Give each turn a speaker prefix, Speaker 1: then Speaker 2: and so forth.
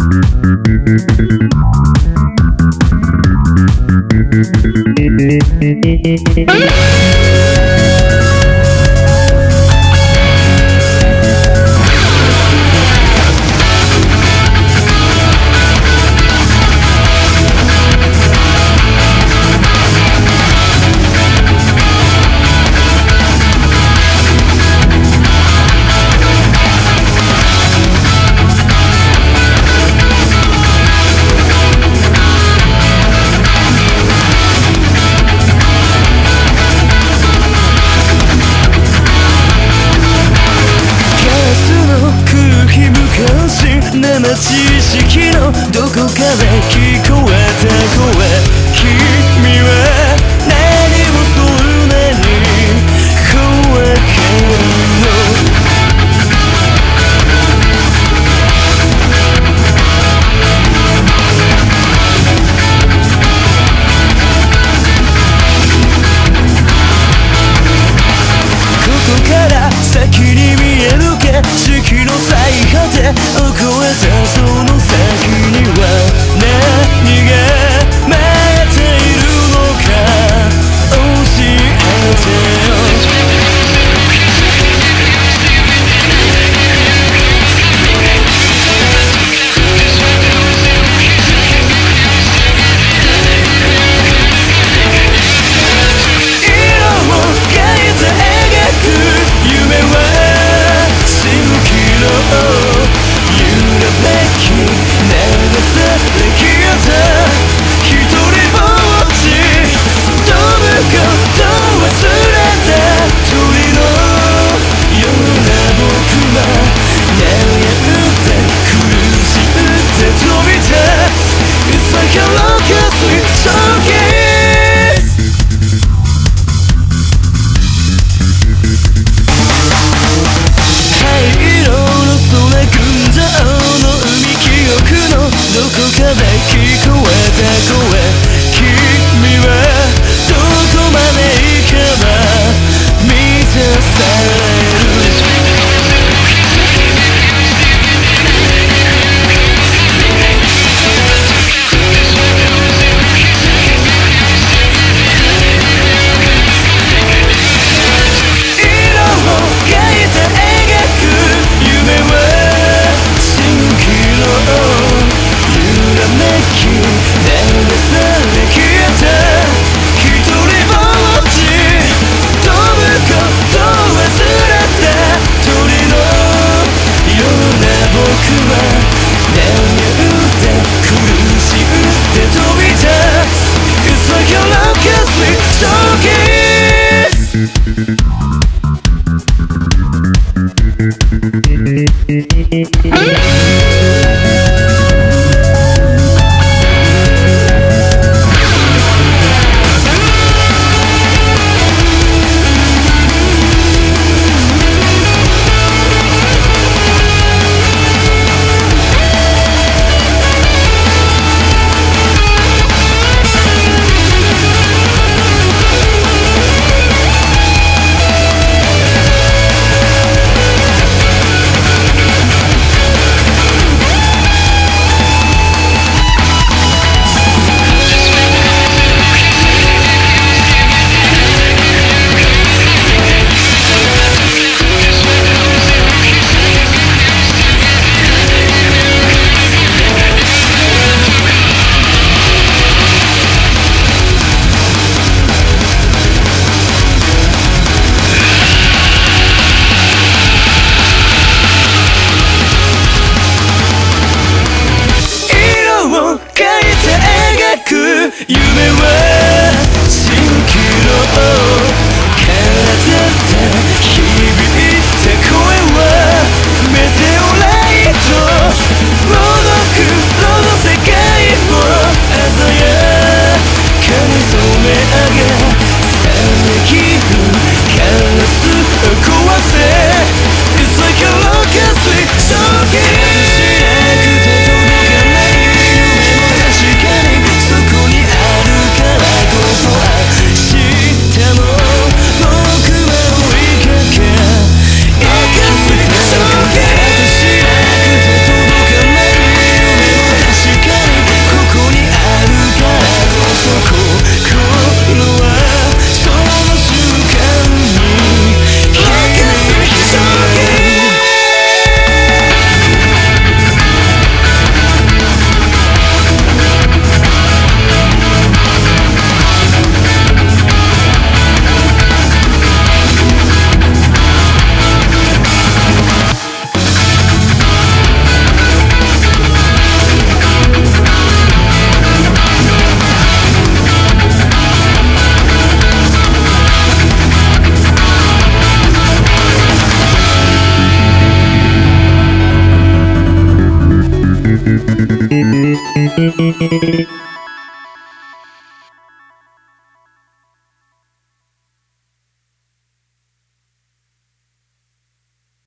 Speaker 1: 知識のどこかで聞こえた声、君は何をそんなに怖がるの。ここから先に見える景色の最果てを越えたその先には何が待っているのか教えてよ。色を変えて描く夢は蜃気楼、揺らめき流され消えた一人ぼっち、飛ぶこと忘れた鳥のような僕は悩んで苦しんで飛び立つ It's like a rocket sweet showcase。灰色の空群青の海、記憶のどこかで聞こえた声、君はどこまで行けば満たされる。
Speaker 2: Showcase。